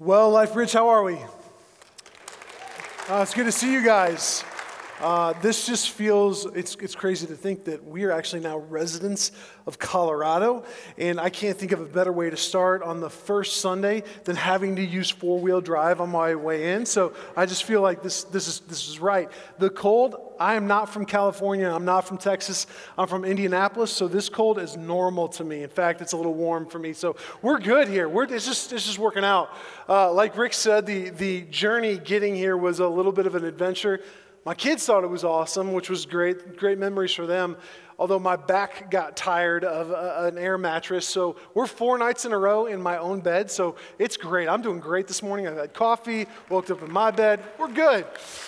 Well, Life Bridge, how are we? It's good to see you guys. This just feels, it's crazy to think that we are actually now residents of Colorado, and I can't think of a better way to start on the first Sunday than having to use four-wheel drive on my way in, so I just feel like this is right. The cold, I am not from California, I'm not from Texas, I'm from Indianapolis, so this cold is normal to me. In fact, it's a little warm for me, so we're good here. It's just working out. Like Rick said, the journey getting here was a little bit of an adventure. My kids thought it was awesome, which was great memories for them, although my back got tired of an air mattress. So we're 4 nights in a row in my own bed, so it's great. I'm doing great this morning. I've had coffee, woke up in my bed. We're good.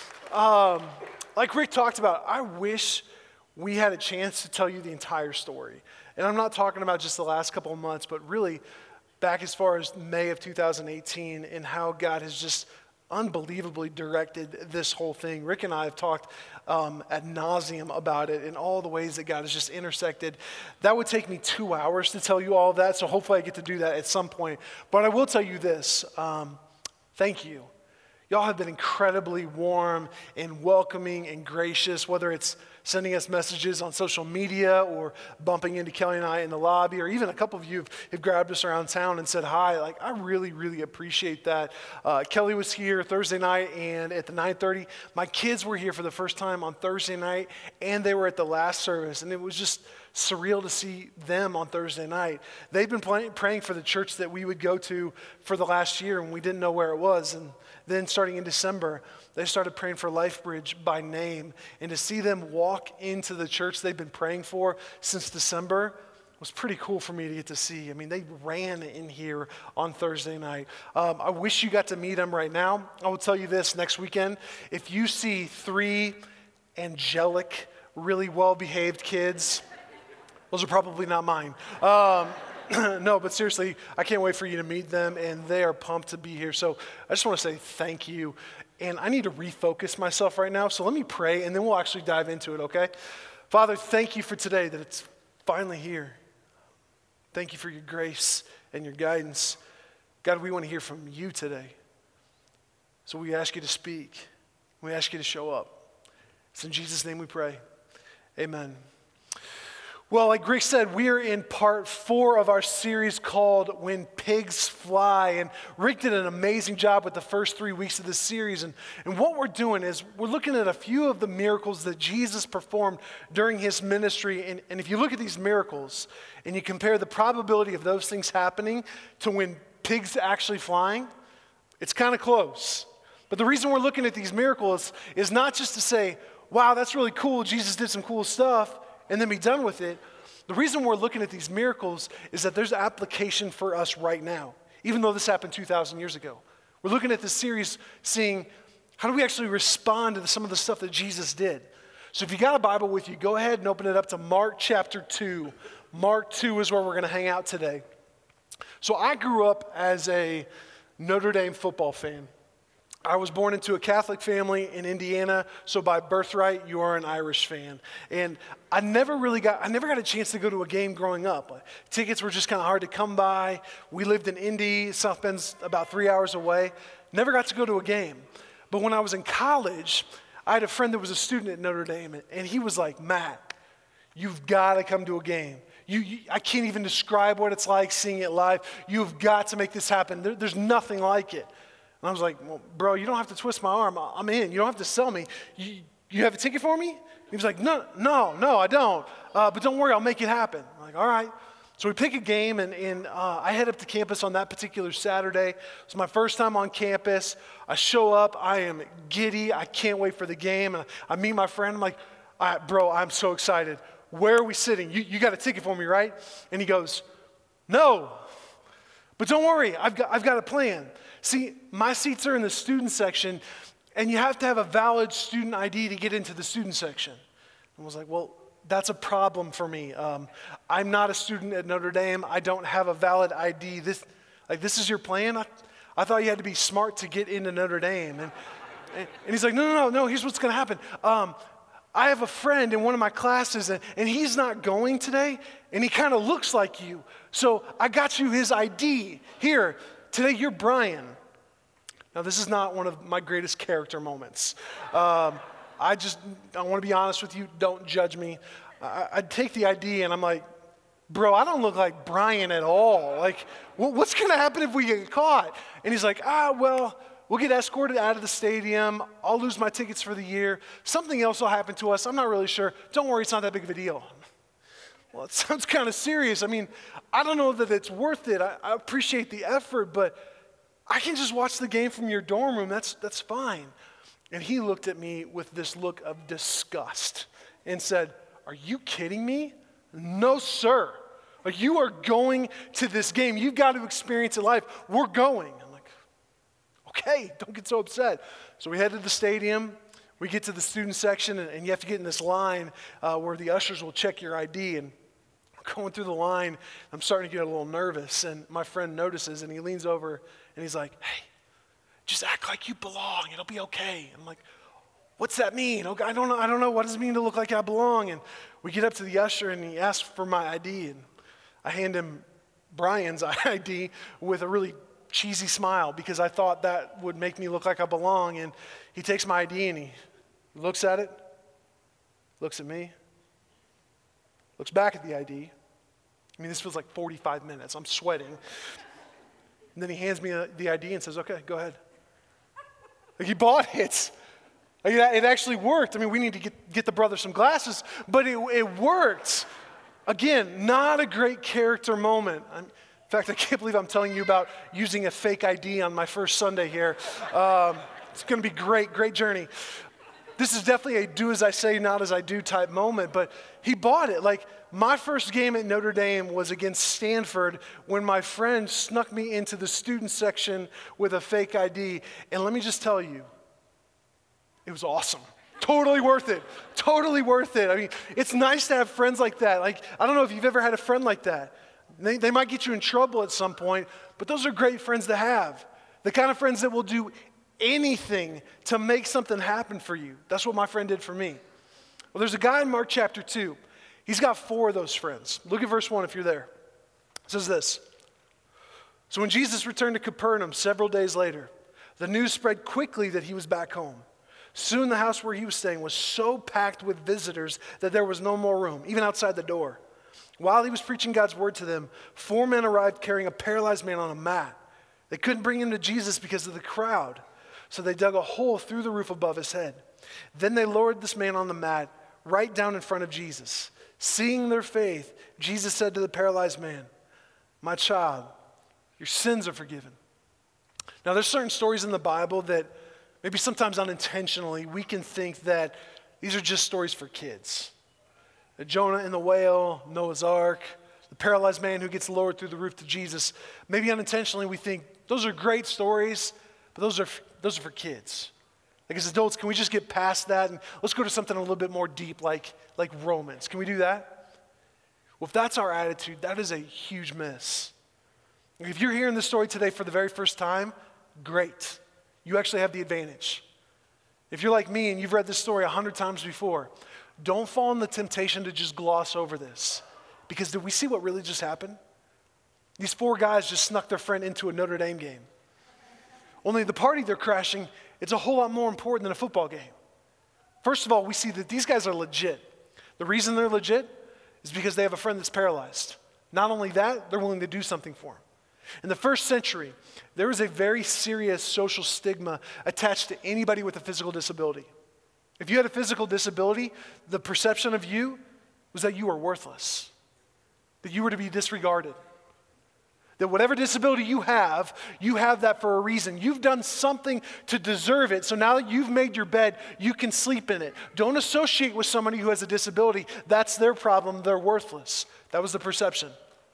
Like Rick talked about, I wish we had a chance to tell you the entire story. And I'm not talking about just the last couple of months, but really back as far as May of 2018 and how God has just unbelievably directed this whole thing. Rick and I have talked ad nauseum about it in all the ways that God has just intersected. That would take me 2 hours to tell you all of that, so hopefully I get to do that at some point. But I will tell you this, thank you. Y'all have been incredibly warm and welcoming and gracious, whether it's sending us messages on social media or bumping into Kelly and I in the lobby, or even a couple of you have grabbed us around town and said hi. Like, I really, really appreciate that. Kelly was here Thursday night, and at the 9:30, my kids were here for the first time on Thursday night, and they were at the last service, and it was just surreal to see them on Thursday night. They've been praying for the church that we would go to for the last year, and we didn't know where it was. And then starting in December, they started praying for LifeBridge by name. And to see them walk into the church they've been praying for since December was pretty cool for me to get to see. I mean, they ran in here on Thursday night. I wish you got to meet them right now. I will tell you this, next weekend, if you see 3 angelic, really well-behaved kids, those are probably not mine. No, but seriously, I can't wait for you to meet them, and they are pumped to be here. So I just want to say thank you. And I need to refocus myself right now, so let me pray, and then we'll actually dive into it, okay? Father, thank you for today, that it's finally here. Thank you for your grace and your guidance. God, we want to hear from you today. So we ask you to speak. We ask you to show up. It's in Jesus' name we pray. Amen. Well, like Rick said, we are in part 4 of our series called When Pigs Fly. And Rick did an amazing job with the first 3 weeks of this series. And what we're doing is we're looking at a few of the miracles that Jesus performed during his ministry. And if you look at these miracles and you compare the probability of those things happening to when pigs actually flying, it's kind of close. But the reason we're looking at these miracles is not just to say, wow, that's really cool, Jesus did some cool stuff, and then be done with it. The reason we're looking at these miracles is that there's application for us right now, even though this happened 2,000 years ago. We're looking at this series seeing how do we actually respond to some of the stuff that Jesus did. So if you got a Bible with you, go ahead and open it up to Mark chapter 2. Mark 2 is where we're going to hang out today. So I grew up as a Notre Dame football fan. I was born into a Catholic family in Indiana, so by birthright, you are an Irish fan. And I never got a chance to go to a game growing up. Tickets were just kind of hard to come by. We lived in Indy, South Bend's about 3 hours away. Never got to go to a game. But when I was in college, I had a friend that was a student at Notre Dame, and he was like, Matt, you've got to come to a game. I can't even describe what it's like seeing it live. You've got to make this happen. There's nothing like it. And I was like, well, bro, you don't have to twist my arm. I'm in. You don't have to sell me. You have a ticket for me? He was like, no, I don't. But don't worry, I'll make it happen. I'm like, all right. So we pick a game, and I head up to campus on that particular Saturday. It's my first time on campus. I show up. I am giddy. I can't wait for the game. And I meet my friend. I'm like, all right, bro, I'm so excited. Where are we sitting? You got a ticket for me, right? And he goes, no. But don't worry, I've got a plan. See, my seats are in the student section, and you have to have a valid student ID to get into the student section. I was like, well, that's a problem for me. I'm not a student at Notre Dame. I don't have a valid ID. This is your plan? I thought you had to be smart to get into Notre Dame. And he's like, no, here's what's going to happen. I have a friend in one of my classes, and he's not going today, and he kind of looks like you. So I got you his ID. Here, today you're Brian. Now, this is not one of my greatest character moments. I want to be honest with you. Don't judge me. I take the ID and I'm like, bro, I don't look like Brian at all. Like, what's going to happen if we get caught? And he's like, well, we'll get escorted out of the stadium. I'll lose my tickets for the year. Something else will happen to us. I'm not really sure. Don't worry, it's not that big of a deal. Well, it sounds kind of serious. I mean, I don't know that it's worth it. I appreciate the effort, but I can just watch the game from your dorm room. That's fine. And he looked at me with this look of disgust and said, are you kidding me? No, sir. Like, you are going to this game. You've got to experience it live. We're going. I'm like, okay, don't get so upset. So we head to the stadium. We get to the student section, and you have to get in this line where the ushers will check your ID. And going through the line, I'm starting to get a little nervous. And my friend notices, and he leans over, and he's like, hey, just act like you belong. It'll be okay. And I'm like, what's that mean? Okay, I don't know. What does it mean to look like I belong? And we get up to the usher, and he asks for my ID. And I hand him Brian's ID with a really cheesy smile because I thought that would make me look like I belong. And he takes my ID, and he looks at it, looks at me, looks back at the ID. I mean, this feels like 45 minutes. I'm sweating. And then he hands me the ID and says, okay, go ahead. Like, he bought it. Like, it actually worked. I mean, we need to get the brother some glasses, but it worked. Again, not a great character moment. In fact, I can't believe I'm telling you about using a fake ID on my first Sunday here. It's going to be great journey. This is definitely a do as I say, not as I do type moment, but he bought it. Like, my first game at Notre Dame was against Stanford when my friend snuck me into the student section with a fake ID. And let me just tell you, it was awesome. Totally worth it. Totally worth it. I mean, it's nice to have friends like that. Like, I don't know if you've ever had a friend like that. They might get you in trouble at some point, but those are great friends to have. The kind of friends that will do anything to make something happen for you. That's what my friend did for me. Well, there's a guy in Mark chapter 2. He's got 4 of those friends. Look at verse 1 if you're there. It says this. So when Jesus returned to Capernaum several days later, the news spread quickly that he was back home. Soon the house where he was staying was so packed with visitors that there was no more room, even outside the door. While he was preaching God's word to them, 4 men arrived carrying a paralyzed man on a mat. They couldn't bring him to Jesus because of the crowd, so they dug a hole through the roof above his head. Then they lowered this man on the mat right down in front of Jesus. Seeing their faith, Jesus said to the paralyzed man, my child, your sins are forgiven. Now, there's certain stories in the Bible that maybe sometimes unintentionally we can think that these are just stories for kids. Jonah and the whale, Noah's Ark, the paralyzed man who gets lowered through the roof to Jesus. Maybe unintentionally we think those are great stories, but those are for kids. Like, as adults, can we just get past that and let's go to something a little bit more deep like Romans? Can we do that? Well, if that's our attitude, that is a huge miss. If you're hearing this story today for the very first time, great. You actually have the advantage. If you're like me and you've read this story 100 times before, don't fall in the temptation to just gloss over this. Because did we see what really just happened? These 4 guys just snuck their friend into a Notre Dame game. Only the party they're crashing, it's a whole lot more important than a football game. First of all, we see that these guys are legit. The reason they're legit is because they have a friend that's paralyzed. Not only that, they're willing to do something for him. In the first century, there was a very serious social stigma attached to anybody with a physical disability. If you had a physical disability, the perception of you was that you were worthless, that you were to be disregarded. That whatever disability you have that for a reason. You've done something to deserve it, so now that you've made your bed, you can sleep in it. Don't associate with somebody who has a disability. That's their problem. They're worthless. That was the perception.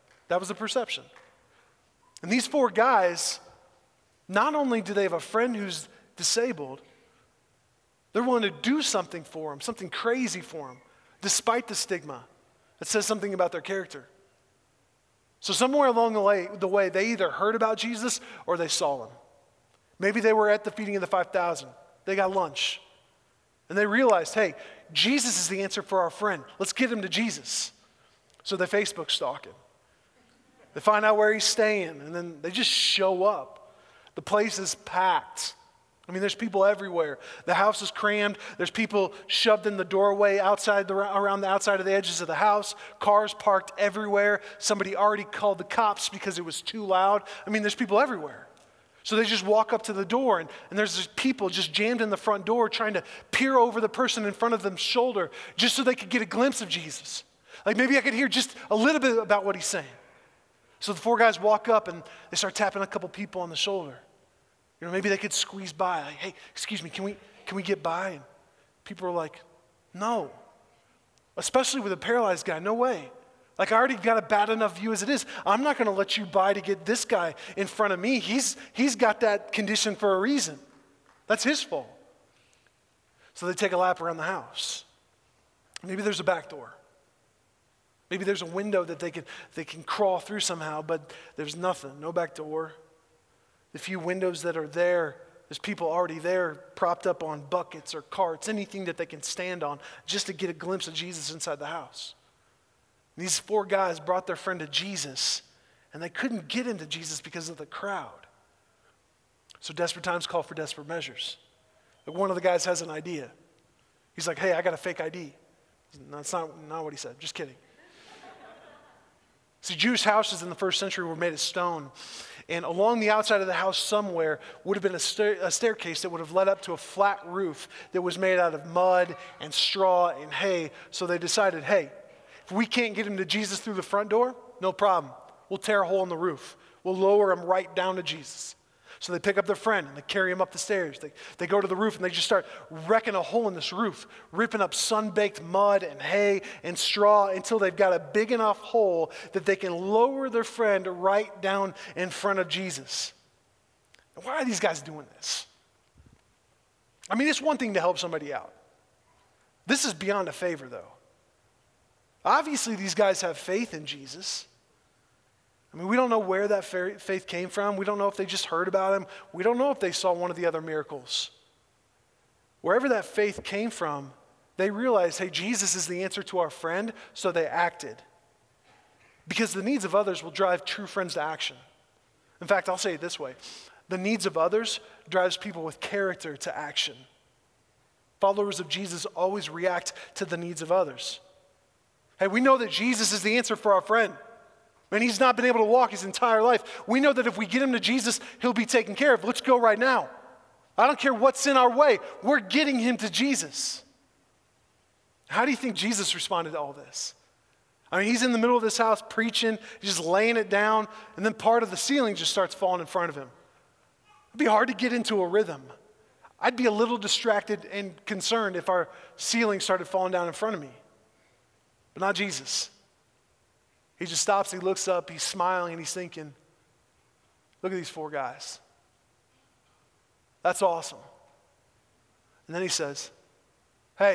And these 4 guys, not only do they have a friend who's disabled, they're willing to do something for him, something crazy for him, despite the stigma. That says something about their character. So somewhere along the way, they either heard about Jesus or they saw him. Maybe they were at the feeding of the 5,000. They got lunch. And they realized, hey, Jesus is the answer for our friend. Let's get him to Jesus. So they Facebook stalk him. They find out where he's staying, and then they just show up. The place is packed. I mean, there's people everywhere. The house is crammed. There's people shoved in the doorway around the outside of the edges of the house. Cars parked everywhere. Somebody already called the cops because it was too loud. I mean, there's people everywhere. So they just walk up to the door, and there's just people just jammed in the front door trying to peer over the person in front of them's shoulder just so they could get a glimpse of Jesus. Like maybe I could hear just a little bit about what he's saying. So the four guys walk up, and they start tapping a couple people on the shoulder. You know, maybe they could squeeze by. Like, hey, excuse me, can we get by? And people are like, no. Especially with a paralyzed guy, no way. Like I already got a bad enough view as it is. I'm not going to let you by to get this guy in front of me. He's got that condition for a reason. That's his fault. So they take a lap around the house. Maybe there's a back door. Maybe there's a window that they can crawl through somehow, but there's nothing, no back door. The few windows that are there, there's people already there propped up on buckets or carts, anything that they can stand on just to get a glimpse of Jesus inside the house. And these four guys brought their friend to Jesus, and they couldn't get into Jesus because of the crowd. So desperate times call for desperate measures. Like one of the guys has an idea. He's like, hey, I got a fake ID. That's not what he said, just kidding. See, Jewish houses in the first century were made of stone. And along the outside of the house somewhere would have been a staircase that would have led up to a flat roof that was made out of mud and straw and hay. So they decided, hey, if we can't get him to Jesus through the front door, no problem. We'll tear a hole in the roof. We'll lower him right down to Jesus. So they pick up their friend and they carry him up the stairs. They go to the roof and they just start wrecking a hole in this roof, ripping up sun-baked mud and hay and straw until they've got a big enough hole that they can lower their friend right down in front of Jesus. And why are these guys doing this? I mean, it's one thing to help somebody out. This is beyond a favor, though. Obviously, these guys have faith in Jesus. I mean, we don't know where that faith came from. We don't know if they just heard about him. We don't know if they saw one of the other miracles. Wherever that faith came from, they realized, hey, Jesus is the answer to our friend, so they acted. Because the needs of others will drive true friends to action. In fact, I'll say it this way. The needs of others drives people with character to action. Followers of Jesus always react to the needs of others. Hey, we know that Jesus is the answer for our friend. And he's not been able to walk his entire life. We know that if we get him to Jesus, he'll be taken care of. Let's go right now. I don't care what's in our way. We're getting him to Jesus. How do you think Jesus responded to all this? I mean, he's in the middle of this house preaching, he's just laying it down, and then part of the ceiling just starts falling in front of him. It'd be hard to get into a rhythm. I'd be a little distracted and concerned if our ceiling started falling down in front of me. But not Jesus. He just stops, he looks up, he's smiling, and he's thinking, look at these four guys. That's awesome. And then he says, hey,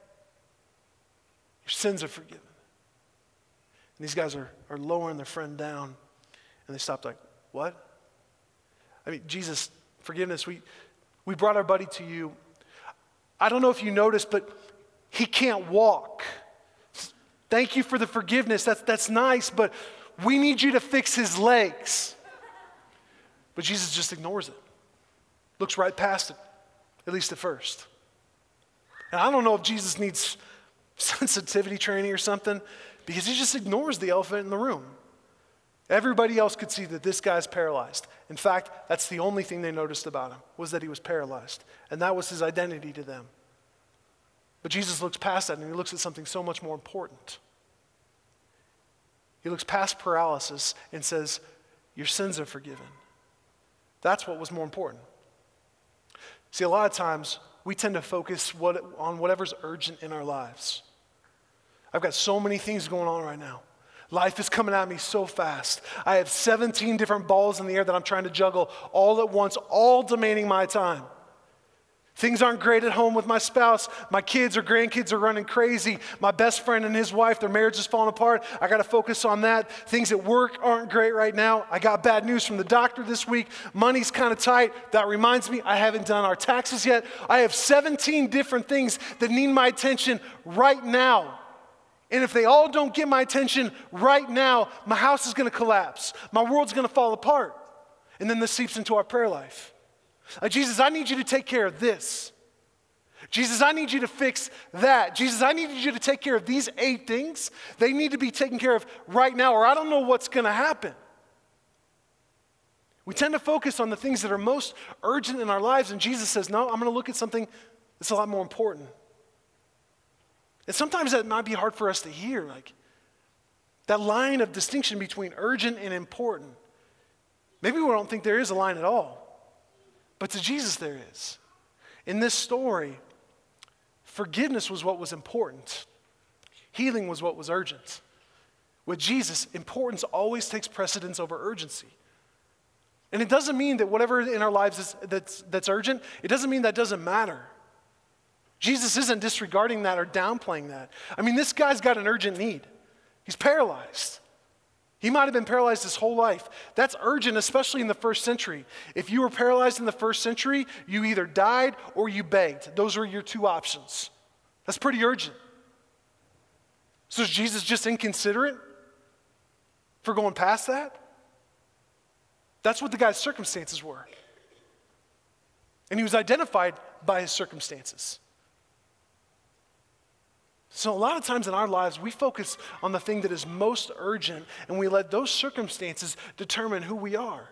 your sins are forgiven. And these guys are lowering their friend down, and they stop like, what? I mean, Jesus, forgiveness, we brought our buddy to you. I don't know if you noticed, but he can't walk. Thank you for the forgiveness. That's nice, but we need you to fix his legs. But Jesus just ignores it. Looks right past it, at least at first. And I don't know if Jesus needs sensitivity training or something, because he just ignores the elephant in the room. Everybody else could see that this guy's paralyzed. In fact, that's the only thing they noticed about him, was that he was paralyzed. And that was his identity to them. But Jesus looks past that and he looks at something so much more important. He looks past paralysis and says, your sins are forgiven. That's what was more important. See, a lot of times we tend to focus on whatever's urgent in our lives. I've got so many things going on right now. Life is coming at me so fast. I have 17 different balls in the air that I'm trying to juggle all at once, all demanding my time. Things aren't great at home with my spouse. My kids or grandkids are running crazy. My best friend and his wife, their marriage is falling apart. I got to focus on that. Things at work aren't great right now. I got bad news from the doctor this week. Money's kind of tight. That reminds me, I haven't done our taxes yet. I have 17 different things that need my attention right now. And if they all don't get my attention right now, my house is going to collapse. My world's going to fall apart. And then this seeps into our prayer life. Like, Jesus, I need you to take care of this. Jesus, I need you to fix that. Jesus, I need you to take care of these 8 things. They need to be taken care of right now, or I don't know what's going to happen. We tend to focus on the things that are most urgent in our lives, and Jesus says, no, I'm going to look at something that's a lot more important. And sometimes that might be hard for us to hear, like that line of distinction between urgent and important. Maybe we don't think there is a line at all, but to Jesus there is. In this story, forgiveness was what was important. Healing was what was urgent. With Jesus, importance always takes precedence over urgency. And it doesn't mean that whatever in our lives that's urgent, it doesn't mean that doesn't matter. Jesus isn't disregarding that or downplaying that. I mean, this guy's got an urgent need. He's paralyzed. He might have been paralyzed his whole life. That's urgent, especially in the first century. If you were paralyzed in the first century, you either died or you begged. Those were your 2 options. That's pretty urgent. So is Jesus just inconsiderate for going past that? That's what the guy's circumstances were. And he was identified by his circumstances. So a lot of times in our lives, we focus on the thing that is most urgent, and we let those circumstances determine who we are.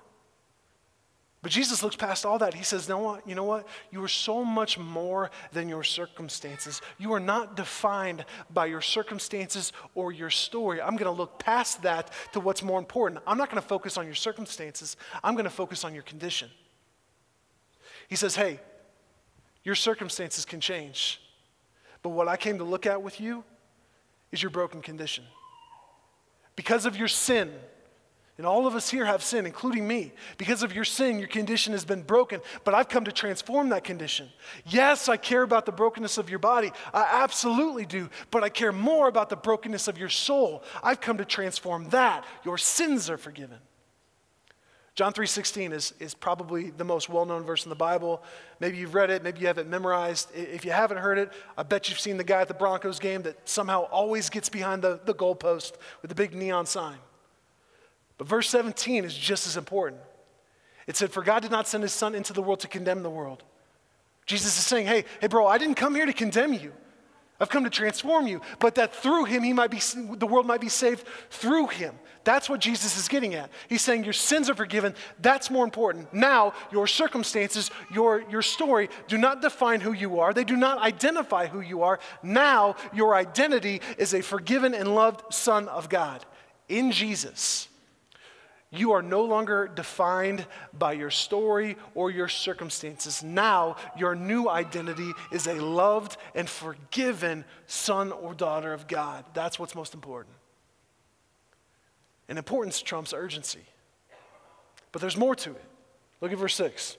But Jesus looks past all that. He says, you know what? You are so much more than your circumstances. You are not defined by your circumstances or your story. I'm going to look past that to what's more important. I'm not going to focus on your circumstances. I'm going to focus on your condition. He says, hey, your circumstances can change. But what I came to look at with you is your broken condition. Because of your sin, and all of us here have sin, including me. Because of your sin, your condition has been broken, but I've come to transform that condition. Yes, I care about the brokenness of your body. I absolutely do, but I care more about the brokenness of your soul. I've come to transform that. Your sins are forgiven. John 3:16 is probably the most well-known verse in the Bible. Maybe you've read it, maybe you have it memorized. If you haven't heard it, I bet you've seen the guy at the Broncos game that somehow always gets behind the goalpost with the big neon sign. But verse 17 is just as important. It said, for God did not send his son into the world to condemn the world. Jesus is saying, hey bro, I didn't come here to condemn you. I've come to transform you, but that through him, the world might be saved through him. That's what Jesus is getting at. He's saying your sins are forgiven. That's more important. Now, your circumstances, your story do not define who you are. They do not identify who you are. Now, your identity is a forgiven and loved son of God. In Jesus, you are no longer defined by your story or your circumstances. Now, your new identity is a loved and forgiven son or daughter of God. That's what's most important. And importance trumps urgency. But there's more to it. Look at verse 6.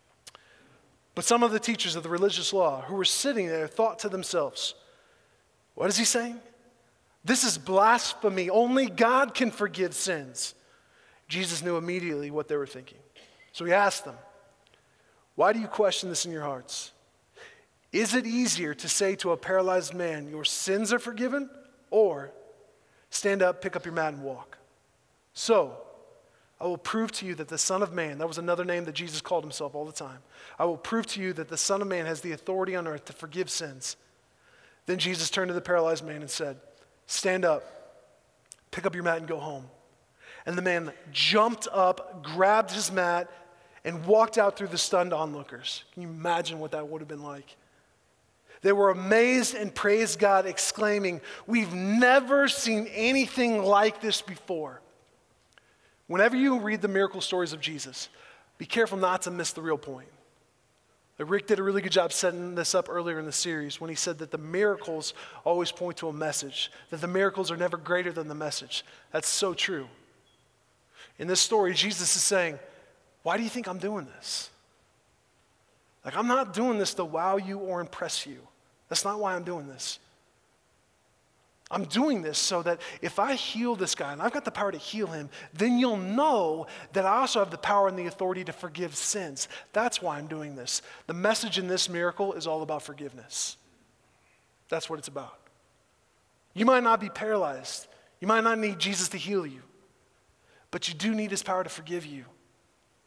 But some of the teachers of the religious law who were sitting there thought to themselves, what is he saying? This is blasphemy. Only God can forgive sins. Jesus knew immediately what they were thinking. So he asked them, why do you question this in your hearts? Is it easier to say to a paralyzed man, your sins are forgiven? Or stand up, pick up your mat, and walk? So I will prove to you that the Son of Man, that was another name that Jesus called himself all the time. I will prove to you that the Son of Man has the authority on earth to forgive sins. Then Jesus turned to the paralyzed man and said, stand up, pick up your mat, and go home. And the man jumped up, grabbed his mat, and walked out through the stunned onlookers. Can you imagine what that would have been like? They were amazed and praised God, exclaiming, we've never seen anything like this before. Whenever you read the miracle stories of Jesus, be careful not to miss the real point. Rick did a really good job setting this up earlier in the series when he said that the miracles always point to a message, that the miracles are never greater than the message. That's so true. In this story, Jesus is saying, why do you think I'm doing this? Like, I'm not doing this to wow you or impress you. That's not why I'm doing this. I'm doing this so that if I heal this guy, and I've got the power to heal him, then you'll know that I also have the power and the authority to forgive sins. That's why I'm doing this. The message in this miracle is all about forgiveness. That's what it's about. You might not be paralyzed. You might not need Jesus to heal you. But you do need his power to forgive you.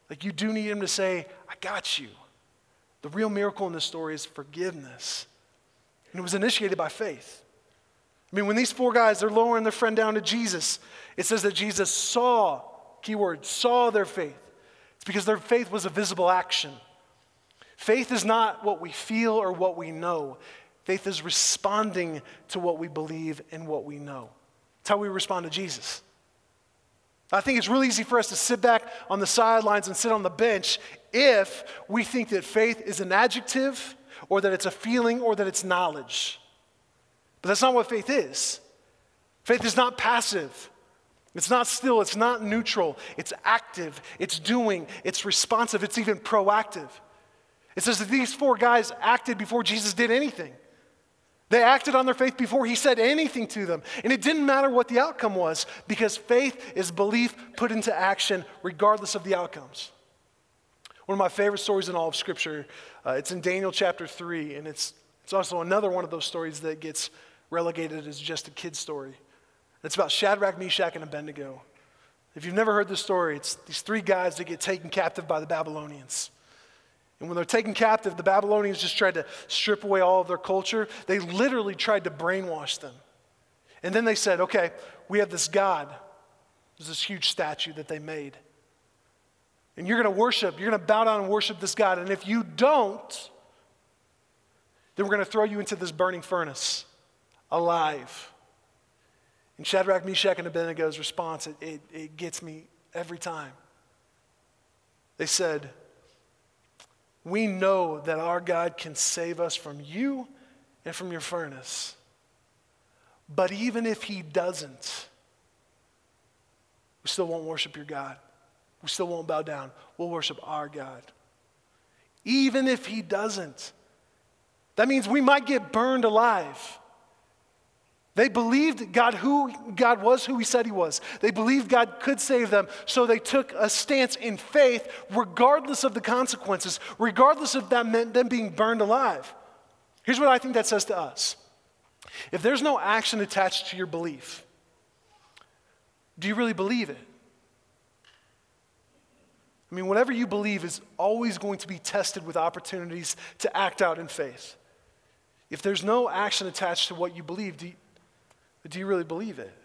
Like you do need him to say, I got you. The real miracle in this story is forgiveness. And it was initiated by faith. I mean, when these four guys, they're lowering their friend down to Jesus, it says that Jesus saw, keyword, saw their faith. It's because their faith was a visible action. Faith is not what we feel or what we know. Faith is responding to what we believe and what we know. It's how we respond to Jesus. I think it's really easy for us to sit back on the sidelines and sit on the bench if we think that faith is an adjective or that it's a feeling or that it's knowledge. But that's not what faith is. Faith is not passive. It's not still. It's not neutral. It's active. It's doing. It's responsive. It's even proactive. It says that these four guys acted before Jesus did anything. They acted on their faith before he said anything to them. And it didn't matter what the outcome was because faith is belief put into action regardless of the outcomes. One of my favorite stories in all of Scripture, it's in Daniel chapter 3, and it's also another one of those stories that gets relegated as just a kid's story. It's about Shadrach, Meshach, and Abednego. If you've never heard this story, it's these three guys that get taken captive by the Babylonians. And when they're taken captive, the Babylonians just tried to strip away all of their culture. They literally tried to brainwash them. And then they said, okay, we have this God. There's this huge statue that they made. And you're going to worship, you're going to bow down and worship this God. And if you don't, then we're going to throw you into this burning furnace, alive. And Shadrach, Meshach, and Abednego's response, it gets me every time. They said, we know that our God can save us from you and from your furnace. But even if he doesn't, we still won't worship your God. We still won't bow down. We'll worship our God. Even if he doesn't. That means we might get burned alive. They believed God was who he said he was. They believed God could save them, so they took a stance in faith regardless of the consequences, regardless if that meant them being burned alive. Here's what I think that says to us. If there's no action attached to your belief, do you really believe it? I mean, whatever you believe is always going to be tested with opportunities to act out in faith. If there's no action attached to what you believe, do you really believe it?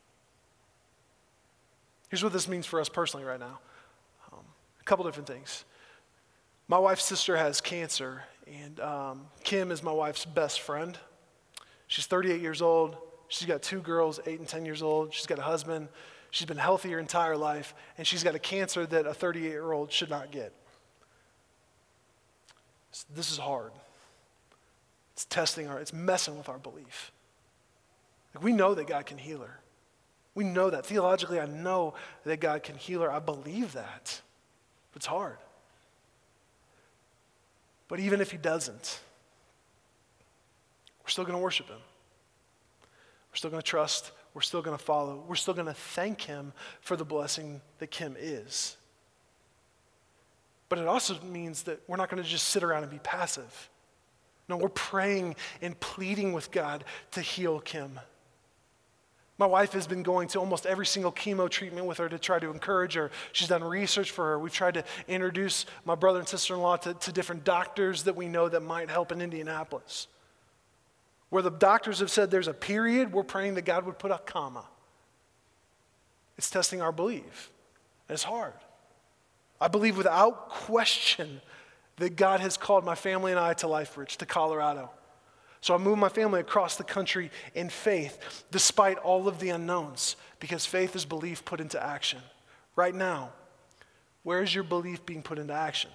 Here's what this means for us personally right now. A couple different things. My wife's sister has cancer, and Kim is my wife's best friend. She's 38 years old. She's got two girls, 8 and 10 years old. She's got a husband. She's been healthy her entire life, and she's got a cancer that a 38-year-old should not get. So this is hard. It's it's messing with our belief. We know that God can heal her. We know that. Theologically, I know that God can heal her. I believe that. It's hard. But even if he doesn't, we're still going to worship him. We're still going to trust. We're still going to follow. We're still going to thank him for the blessing that Kim is. But it also means that we're not going to just sit around and be passive. No, we're praying and pleading with God to heal Kim. My wife has been going to almost every single chemo treatment with her to try to encourage her. She's done research for her. We've tried to introduce my brother and sister-in-law to different doctors that we know that might help in Indianapolis. Where the doctors have said there's a period, we're praying that God would put a comma. It's testing our belief. And it's hard. I believe without question that God has called my family and I to LifeBridge, to Colorado. So I moved my family across the country in faith, despite all of the unknowns, because faith is belief put into action. Right now, where is your belief being put into action?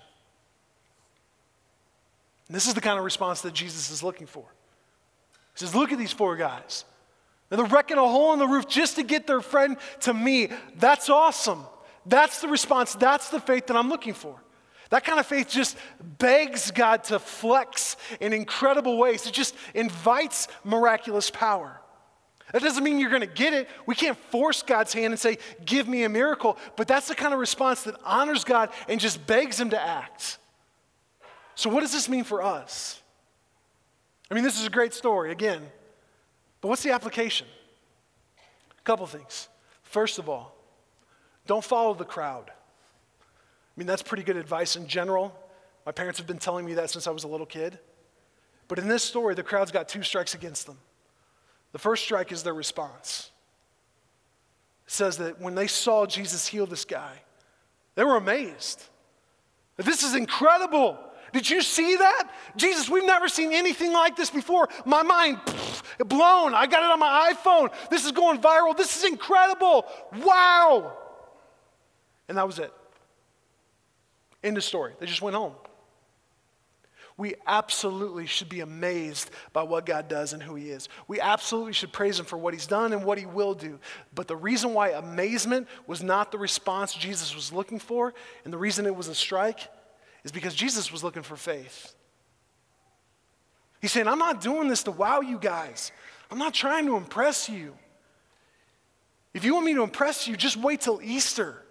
And this is the kind of response that Jesus is looking for. He says, look at these four guys. They're wrecking a hole in the roof just to get their friend to me. That's awesome. That's the response. That's the faith that I'm looking for. That kind of faith just begs God to flex in incredible ways. It just invites miraculous power. That doesn't mean you're going to get it. We can't force God's hand and say, give me a miracle. But that's the kind of response that honors God and just begs him to act. So what does this mean for us? I mean, this is a great story, again. But what's the application? A couple things. First of all, don't follow the crowd. mean, that's pretty good advice in general. My parents have been telling me that since I was a little kid. But in this story, the crowd's got 2 strikes against them. The first strike is their response. It says that when they saw Jesus heal this guy, they were amazed. This is incredible. Did you see that? Jesus, we've never seen anything like this before. My mind, blown. I got it on my iPhone. This is going viral. This is incredible. Wow. And that was it. End of story. They just went home. We absolutely should be amazed by what God does and who he is. We absolutely should praise him for what he's done and what he will do. But the reason why amazement was not the response Jesus was looking for, and the reason it was a strike, is because Jesus was looking for faith. He's saying, I'm not doing this to wow you guys. I'm not trying to impress you. If you want me to impress you, just wait till Easter.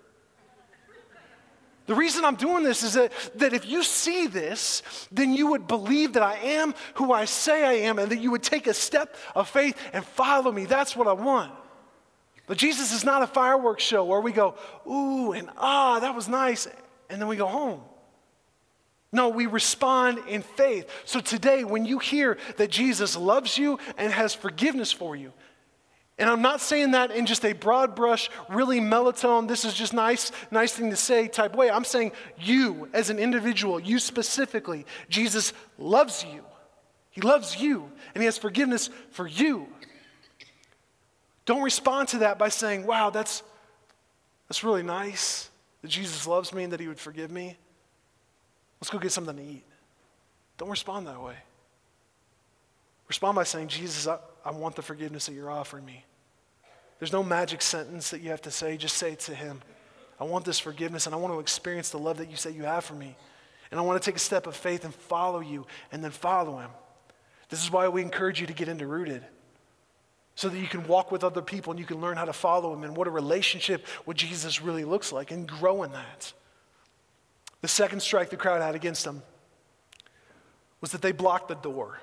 The reason I'm doing this is that if you see this, then you would believe that I am who I say I am, and that you would take a step of faith and follow me. That's what I want. But Jesus is not a fireworks show where we go, ooh, and that was nice, and then we go home. No, we respond in faith. So today, when you hear that Jesus loves you and has forgiveness for you, and I'm not saying that in just a broad brush, really melatonin, this is just nice thing to say type way. I'm saying you as an individual, you specifically, Jesus loves you. He loves you, and he has forgiveness for you. Don't respond to that by saying, wow, that's really nice that Jesus loves me and that he would forgive me. Let's go get something to eat. Don't respond that way. Respond by saying, Jesus, I want the forgiveness that you're offering me. There's no magic sentence that you have to say. Just say it to him. I want this forgiveness, and I want to experience the love that you say you have for me. And I want to take a step of faith and follow you, and then follow him. This is why we encourage you to get into Rooted, so that you can walk with other people and you can learn how to follow him and what a relationship with Jesus really looks like and grow in that. The second strike the crowd had against them was that they blocked the door.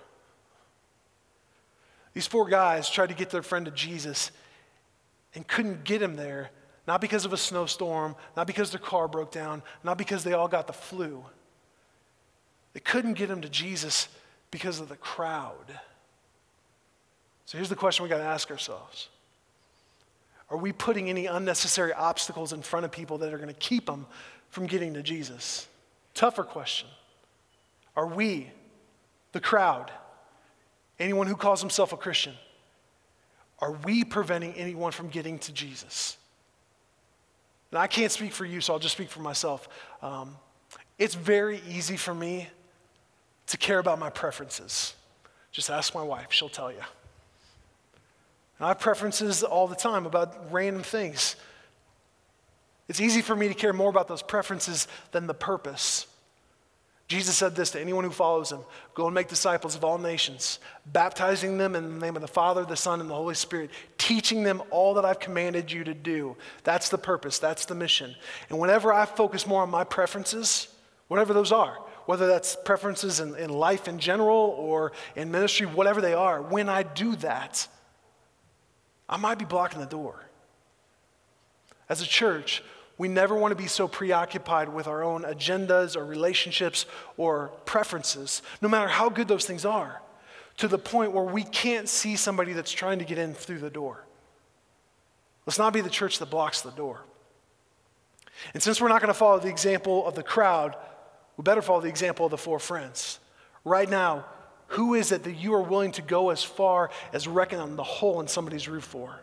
These 4 guys tried to get their friend to Jesus and couldn't get him there, not because of a snowstorm, not because their car broke down, not because they all got the flu. They couldn't get him to Jesus because of the crowd. So here's the question we got to ask ourselves. Are we putting any unnecessary obstacles in front of people that are going to keep them from getting to Jesus? Tougher question. Are we, the crowd, anyone who calls himself a Christian, are we preventing anyone from getting to Jesus? And I can't speak for you, so I'll just speak for myself. It's very easy for me to care about my preferences. Just ask my wife, she'll tell you. And I have preferences all the time about random things. It's easy for me to care more about those preferences than the purpose. Jesus said this to anyone who follows him: go and make disciples of all nations, baptizing them in the name of the Father, the Son, and the Holy Spirit, teaching them all that I've commanded you to do. That's the purpose, that's the mission. And whenever I focus more on my preferences, whatever those are, whether that's preferences in life in general or in ministry, whatever they are, when I do that, I might be blocking the door. As a church, we never want to be so preoccupied with our own agendas or relationships or preferences, no matter how good those things are, to the point where we can't see somebody that's trying to get in through the door. Let's not be the church that blocks the door. And since we're not going to follow the example of the crowd, we better follow the example of the 4 friends. Right now, who is it that you are willing to go as far as wrecking on the hole in somebody's roof for?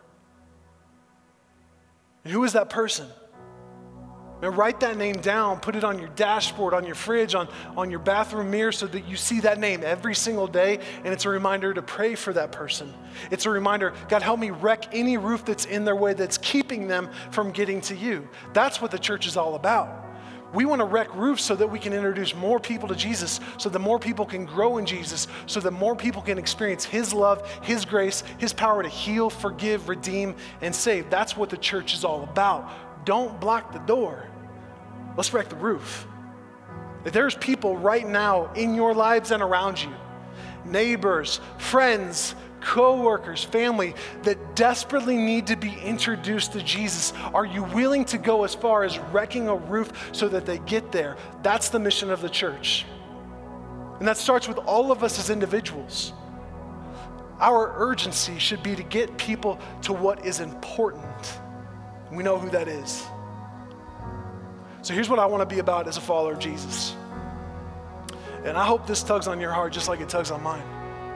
And who is that person? And write that name down, put it on your dashboard, on your fridge, on your bathroom mirror, so that you see that name every single day, and it's a reminder to pray for that person. It's a reminder, God, help me wreck any roof that's in their way that's keeping them from getting to you. That's what the church is all about. We want to wreck roofs so that we can introduce more people to Jesus, so that more people can grow in Jesus, so that more people can experience his love, his grace, his power to heal, forgive, redeem, and save. That's what the church is all about. Don't block the door. Let's wreck the roof. If there's people right now in your lives and around you, neighbors, friends, coworkers, family that desperately need to be introduced to Jesus? Are you willing to go as far as wrecking a roof so that they get there? That's the mission of the church. And that starts with all of us as individuals. Our urgency should be to get people to what is important. We know who that is. So here's what I want to be about as a follower of Jesus. And I hope this tugs on your heart just like it tugs on mine.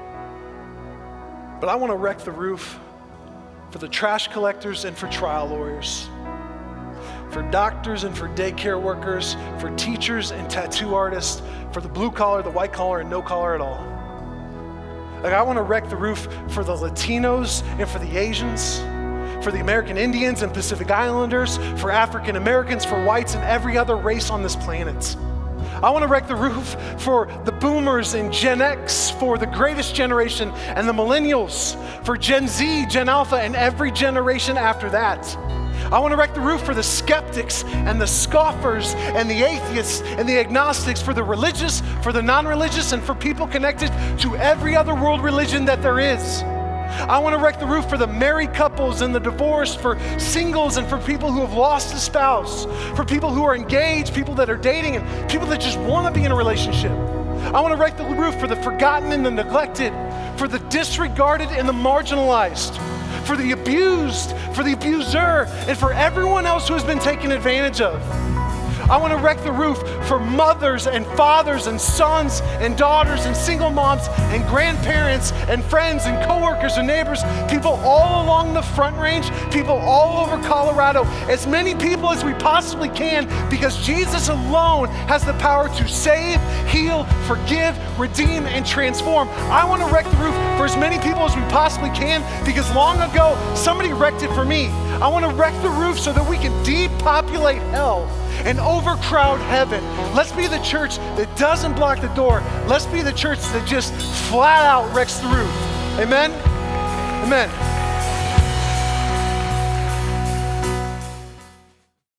But I want to wreck the roof for the trash collectors and for trial lawyers, for doctors and for daycare workers, for teachers and tattoo artists, for the blue collar, the white collar, and no collar at all. Like, I want to wreck the roof for the Latinos and for the Asians, for the American Indians and Pacific Islanders, for African Americans, for whites, and every other race on this planet. I want to wreck the roof for the boomers and Gen X, for the greatest generation and the millennials, for Gen Z, Gen Alpha, and every generation after that. I want to wreck the roof for the skeptics and the scoffers and the atheists and the agnostics, for the religious, for the non-religious, and for people connected to every other world religion that there is. I want to wreck the roof for the married couples and the divorced, for singles and for people who have lost a spouse, for people who are engaged, people that are dating, and people that just want to be in a relationship. I want to wreck the roof for the forgotten and the neglected, for the disregarded and the marginalized, for the abused, for the abuser, and for everyone else who has been taken advantage of. I want to wreck the roof for mothers and fathers and sons and daughters and single moms and grandparents and friends and coworkers and neighbors, people all along the Front Range, people all over Colorado, as many people as we possibly can, because Jesus alone has the power to save, heal, forgive, redeem, and transform. I want to wreck the roof for as many people as we possibly can, because long ago, somebody wrecked it for me. I want to wreck the roof so that we can depopulate hell and overcrowd heaven. Let's be the church that doesn't block the door. Let's be the church that just flat out wrecks the roof. Amen? Amen.